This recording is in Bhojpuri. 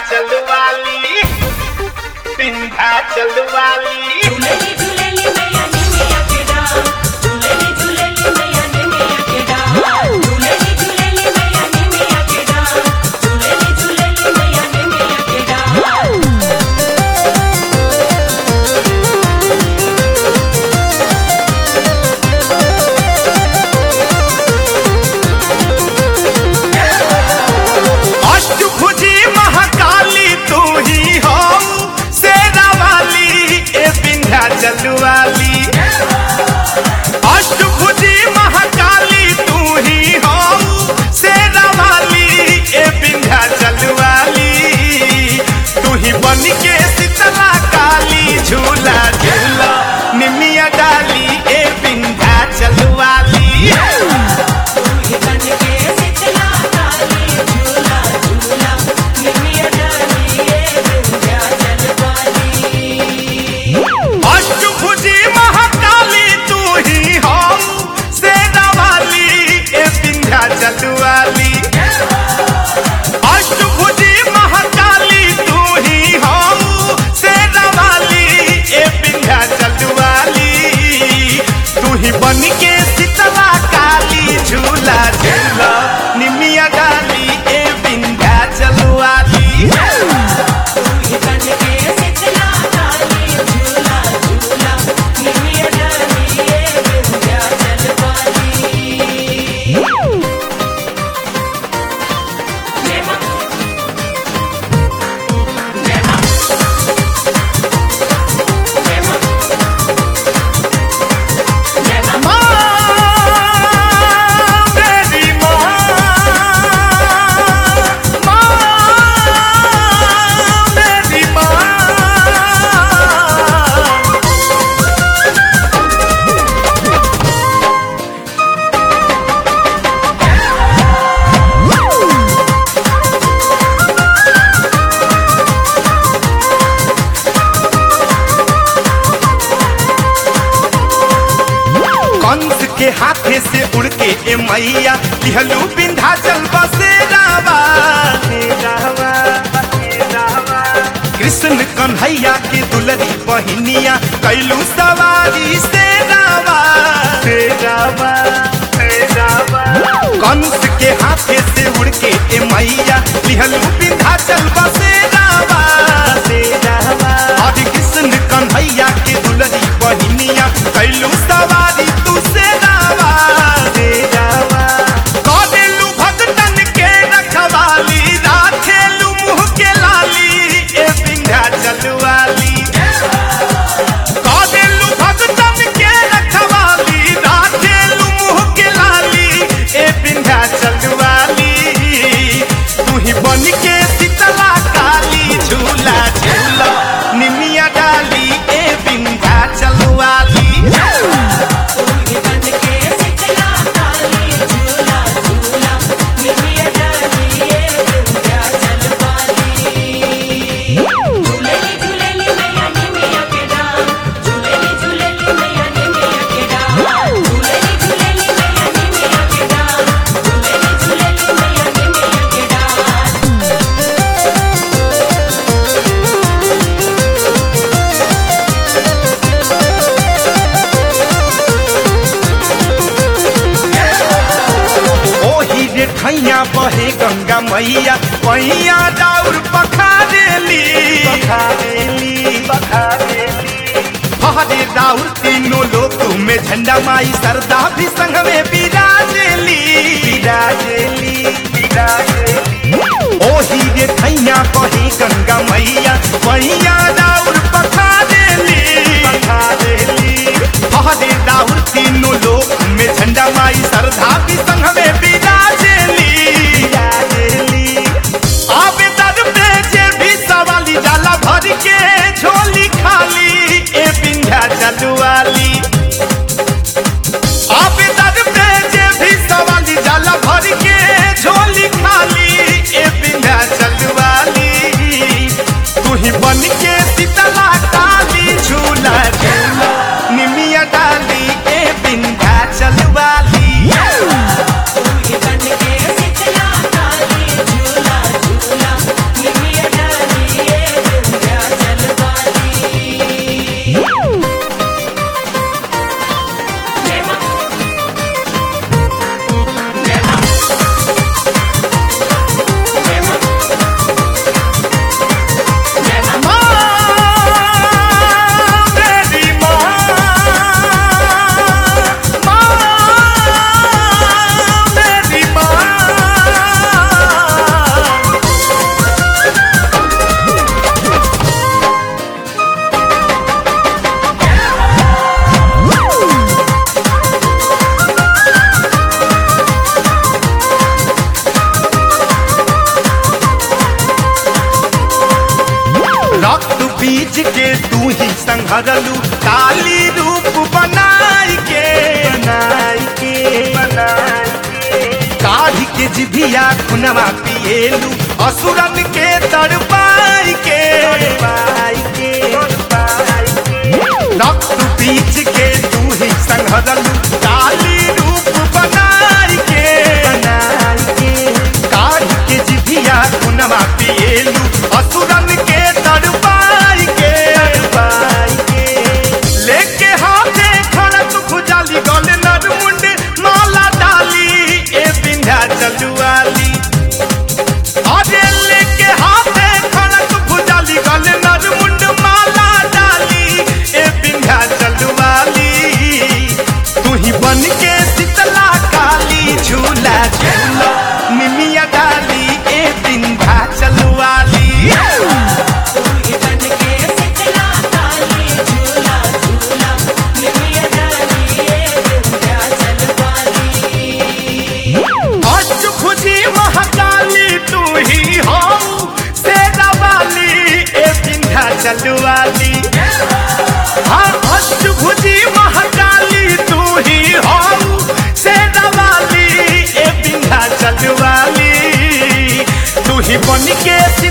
विंध्याचल वाली विंध्याचल वाली झूलेली झूलेली मैया निमिया के डाल झूलेली झूलेली मैया निमिया के डाल झूलेली झूलेली मैया निमिया के डाल झूलेली झूलेली मैया निमिया के डाल अष्टभुजी महाकाली तू ही हो शेरा वाली ए विंध्याचल वाली अष्टभुजी महाकाली तू ही हो शेरा वाली ए विंध्याचल वाली तू ही बन के शीतला काली झूला झूला निमिया डाली ए विंध्याचल वाली बन के शीतला काली झूला झूला निमिया डाली ये विंध्याचल वाली अष्टभुजी महाकाली तू ही हो शेरा वाली ए विंध्याचल वाली अष्टभुजी महाकाली तू ही हो शेरा वाली ए विंध्याचल वाली तू ही बन के शीतला काली झूला झूला निमिया डाली ए विंध्याचल वाली बन के शीतला काली झूला झूला निमिया डाली ये विंध्याचल वाली नेमा नेमा नेमा नेमा मेरी मेरी कंस के हाथे से उड़ के ए मैया लिहलू विंध्याचल बसेरावा कृष्ण कन्हैया के दुलरी बहिनिया कैलू सवारी से कंस के हाथे से उड़ के ए मैया लिहलू विंध्याचल बसेरावा और कृष्ण कन्हैया के दुलरी बहिनिया कैलू सवारी तू से कदेलू भगतन के रखवाली राखेलू मुँह के लाली ए विंध्याचल वाली कदेलू भगतन के रखवाली राखेलू मुँह के लाली ए विंध्याचल वाली तू ही बन के शीतला काली झूला झूला निमिया डाली ए विंध्याचल वाली बन के शीतला काली झूला झूला निमिया डाली ये विंध्याचल वाली झूलेली झूलेली मैया निमिया के डाल झूलेली झूलेली मैया निमिया के डाल झूलेली झूलेली मैया निमिया के डाल झूलेली झूलेली मैया निमिया के डाल ओही रे ठैया बहे गंगा मैया पैया दाउर पखारेली हरे दाउर तीनों लोक में झंडा माई सरदा भी संग में विराजेली ओही रे ठैया बहे गंगा मैया पैया दाउर पखारेली हरे दाउर तीनों लोक में झंडा माई सरदा भी संग में विराजेली आबे दर पे जे भी सवाली जाला भर के झोली खाली ए विंध्याचल वाली आबे दर पे जे भी सवाली जाला भर के झोली खाली ए विंध्याचल वाली तू ही बन के शीतला काली झूला झूला निमिया डाली ए विंध्याचल वाली बीज के तू ही संहरलू काली रूप बनाई के काढ़ी के जिभिया खुनवा पिएलू असुरन के तड़पाई के रक्त बीज के तू ही संहरलू काली रूप बनाई के काढ़ी के जिभिया खुनवा पिएलू असुरन के तड़पाई के लेके हाथे खड़क खुजाली गल नरमुंड माला डाली ए विंध्याचल वाली अरे लेके हाथे खड़क खुजाली गल नरमुंड माला डाली ए विंध्याचल वाली तू ही बन के शीतला काली झूला झूला निमिया डाली ए विंध्याचल वाली अष्टभुजी महाकाली तू ही हो शेरा वाली ए विंध्याचल वाली हाँ अष्टभुजी महाकाली तू ही हो शेरा वाली ए विंध्याचल वाली तू ही बन के